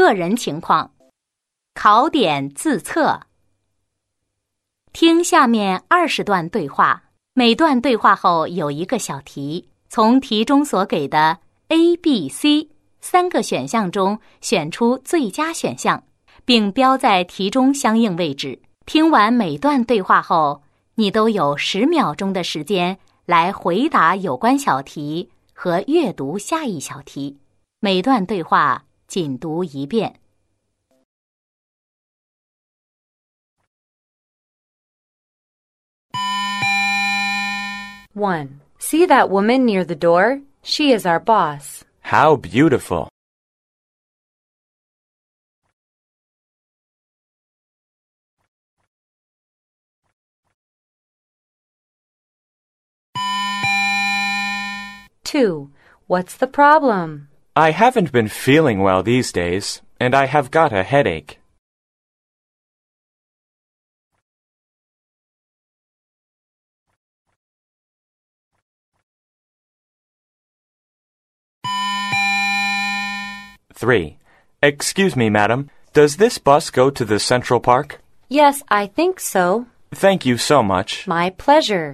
个人情况。考点自测。听下面20段对话，每段对话后有一个小题，从题中所给的 A、B、C 3个选项中选出最佳选项，并标在题中相应位置。听完每段对话后，你都有10秒钟的时间来回答有关小题和阅读下一小题。每段对话仅读一遍。 1. See that woman near the door? She is our boss. How beautiful. 2. What's the problem? I haven't been feeling well these days, and I have got a headache. 3. Excuse me, madam. Does this bus go to the Central Park? Yes, I think so. Thank you so much. My pleasure.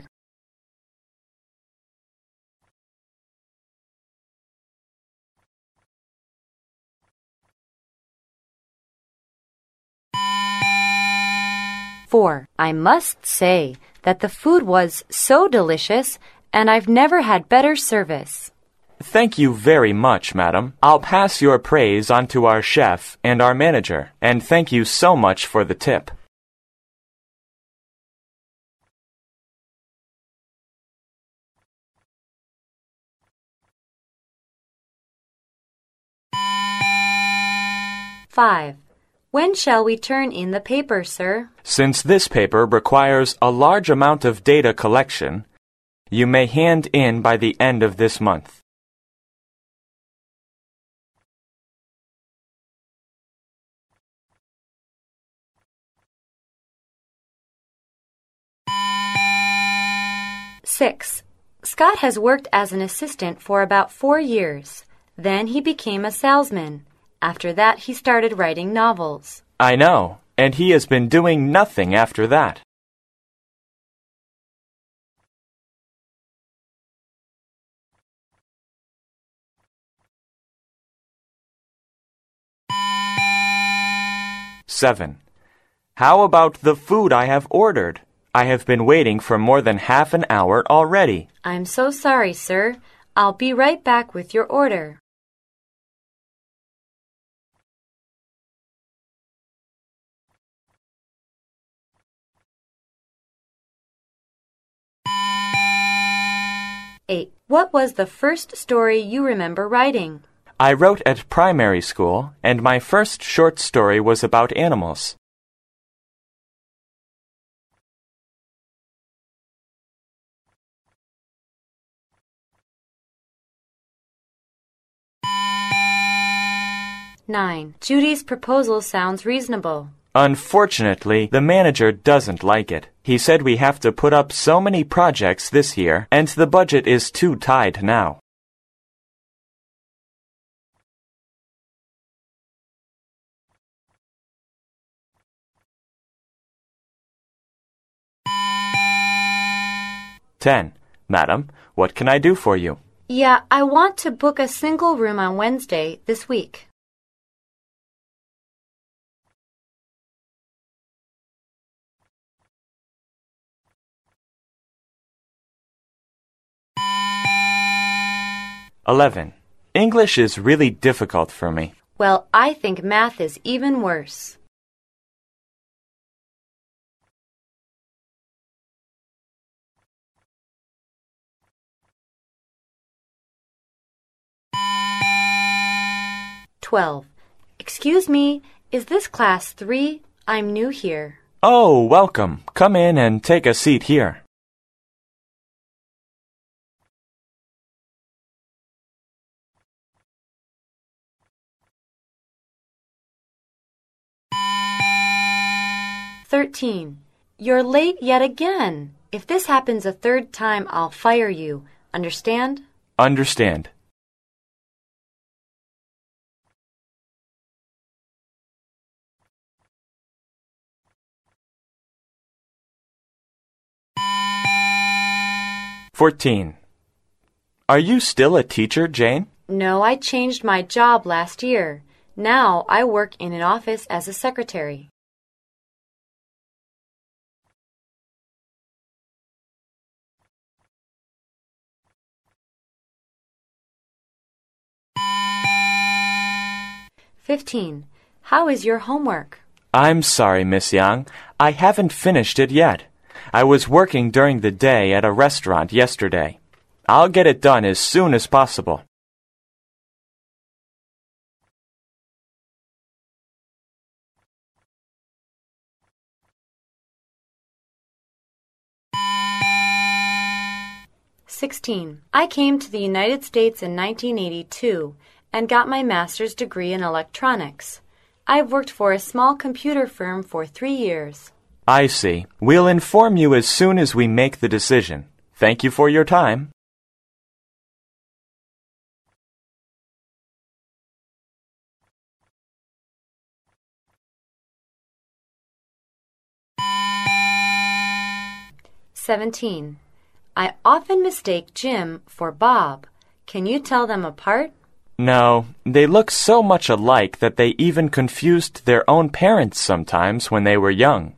4. I must say that the food was so delicious, and I've never had better service. Thank you very much, madam. I'll pass your praise on to our chef and our manager, and thank you so much for the tip. 5. When shall we turn in the paper, sir? Since this paper requires a large amount of data collection, you may hand in by the end of this month. 6. Scott has worked as an assistant for about 4 years. Then he became a salesman. After that, he started writing novels. I know, and he has been doing nothing after that. 7. How about the food I have ordered? I have been waiting for more than half an hour already. I'm so sorry, sir. I'll be right back with your order. 8. What was the first story you remember writing? I wrote at primary school, and my first short story was about animals. 9. Judy's proposal sounds reasonable. Unfortunately, the manager doesn't like it. He said we have to put up so many projects this year, and the budget is too tight now. 10. Madam, what can I do for you? Yeah, I want to book a single room on Wednesday this week. English is really difficult for me. Well, I think math is even worse. Excuse me, is this class 3? I'm new here. Oh, welcome. Come in and take a seat here. You're late yet again. If this happens a third time, I'll fire you. Understand? Understand. 14. Are you still a teacher, Jane? No, I changed my job last year. Now I work in an office as a secretary. "15. How is your homework?" I'm sorry, Miss Young. I haven't finished it yet. I was working during the day at a restaurant yesterday. I'll get it done as soon as possible. "16. I came to the United States in 1982 and got my master's degree in electronics. I've worked for a small computer firm for 3 years. I see. We'll inform you as soon as we make the decision. Thank you for your time. "17. I often mistake Jim for Bob. Can you tell them apart?" No, they look so much alike that they even confused their own parents sometimes when they were young.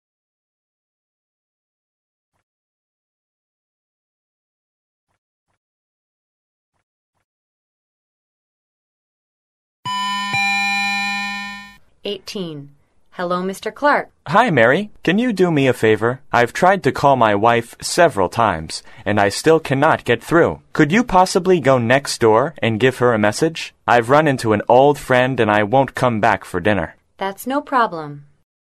"18. Hello, Mr. Clark. Hi, Mary. Can you do me a favor? I've tried to call my wife several times, and I still cannot get through. Could you possibly go next door and give her a message? I've run into an old friend and I won't come back for dinner. That's no problem."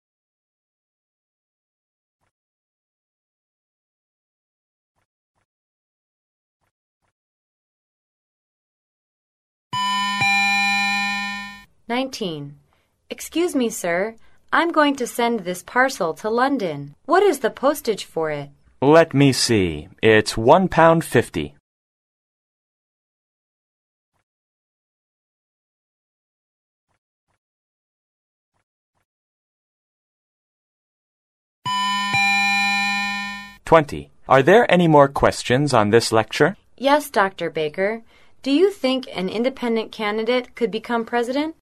"19. Excuse me, sir. I'm going to send this parcel to London. What is the postage for it?" Let me see. It's £1.50. $20. Are there any more questions on this lecture? "Yes, Dr. Baker. Do you think an independent candidate could become president?"